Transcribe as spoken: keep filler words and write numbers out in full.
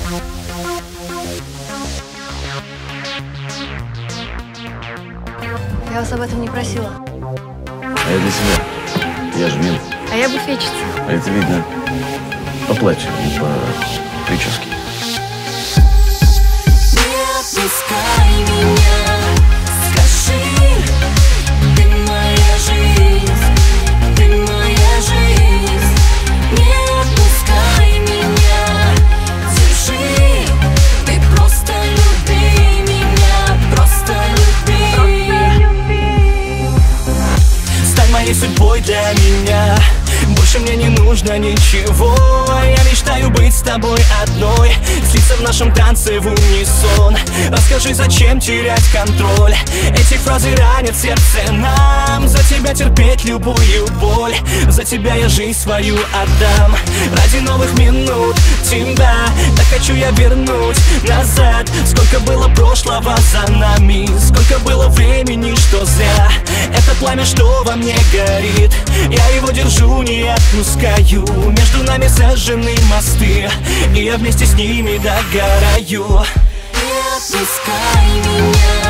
Я вас об этом не просила. А я для себя. Я же мент. А я буфетчица. А это видно по платью, не по прическе. Не отпускай меня, скажи, ты моя жизнь, ты моя жизнь. Не отпускай меня, держи, ты просто люби меня, просто люби. Стань моей судьбой для меня. Больше мне не нужно ничего. Я мечтаю быть с тобой одной, слиться в нашем танце в унисон. Расскажи, зачем терять контроль? Эти фразы ранят сердце нам. За тебя терпеть любую боль, за тебя я жизнь свою отдам. Ради новых минут тебя так хочу я вернуть назад. Сколько было прошлого за нами, сколько было времени, что зря. Это пламя, что во мне горит, я его держу, не отпускаю. Между нами сожжены мосты, и я вместе с ними догораю. Не отпускай меня.